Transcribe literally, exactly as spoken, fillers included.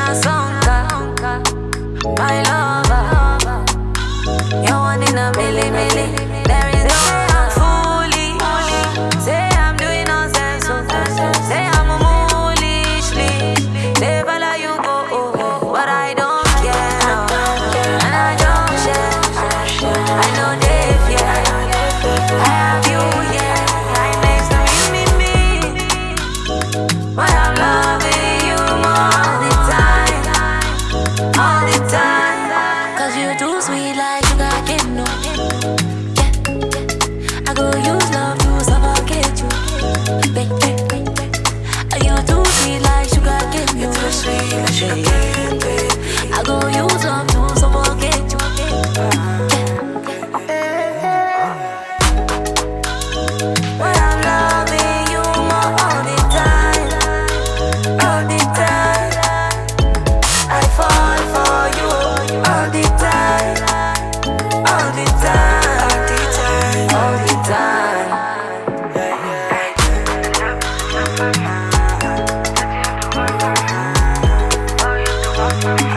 a sonka, my lover. You're one in a million, million. There is no way I'm foolish. Say I'm doing nonsense, so say I'm a foolishly. Never let you go, but I don't care, no. And I don't share. I know they fear. I have you here, right next to me, me, me. But I'm loving you more all the time, all the time. Cause you're too sweet like sugar cane, no. Yeah, I go use love to suffocate you, baby. You're too sweet like sugar cane, no. You're too sweet like sugar cane, baby. I go use love to suffocate you, but I'm loving you more all the time, all the time. I fall for you all the time, all the time, all the time, all the time.